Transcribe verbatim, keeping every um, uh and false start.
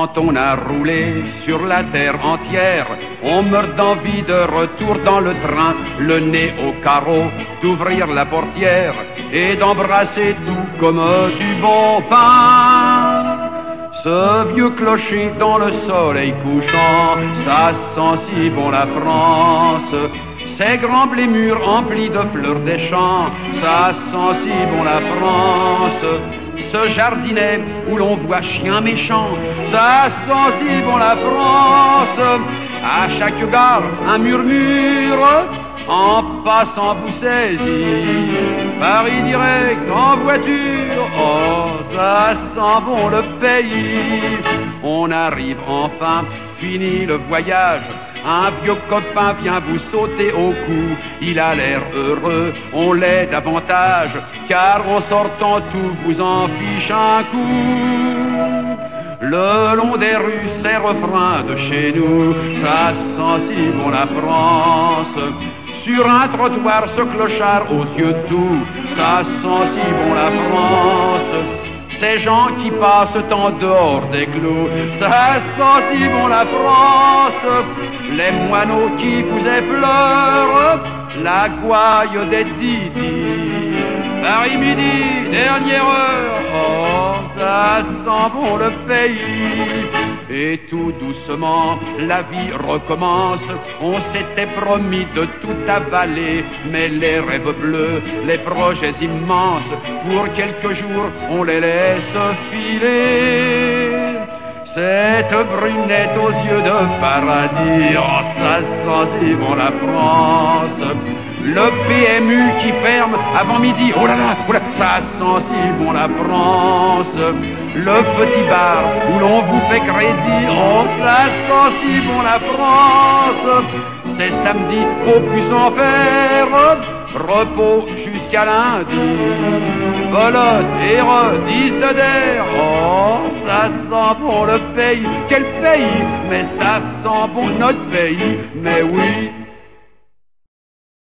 Quand on a roulé sur la terre entière, on meurt d'envie de retour dans le train, le nez au carreau, d'ouvrir la portière et d'embrasser tout comme du bon pain. Ce vieux clocher dans le soleil couchant, ça sent si bon la France. Ces grands blés mûrs emplis de fleurs des champs, ça sent si bon la France. Ce jardinet où l'on voit chien méchant, ça sent si bon la France. À chaque gare, un murmure, en passant vous saisit. Paris direct en voiture, oh, ça sent bon le pays. On arrive enfin, fini le voyage. Un vieux copain vient vous sauter au cou. Il a l'air heureux, on l'est davantage, car en sortant tout vous en fiche un coup. Le long des rues, ces refrains de chez nous, ça sent si bon la France. Sur un trottoir, ce clochard aux yeux doux, ça sent si bon la France. Ces gens qui passent en dehors des clous, ça sent si bon la France. Les moineaux qui vous effleurent, la gouaille des didis. Paris midi, dernière heure, oh, ça sent bon le pays. Et tout doucement, la vie recommence. On s'était promis de tout avaler, mais les rêves bleus, les projets immenses, pour quelques jours, on les laisse filer. Cette brunette aux yeux de paradis, oh, ça sent si bon la France. Le P M U qui ferme avant midi, oh là là, oh là, ça sent si bon la France. Le petit bar où l'on vous fait crédit, oh, ça sent si bon la France. C'est samedi, faut plus en faire, repos jusqu'à lundi. Volotte et redis de der, oh, ça sent bon le pays. Quel pays? Mais ça sent bon notre pays, mais oui.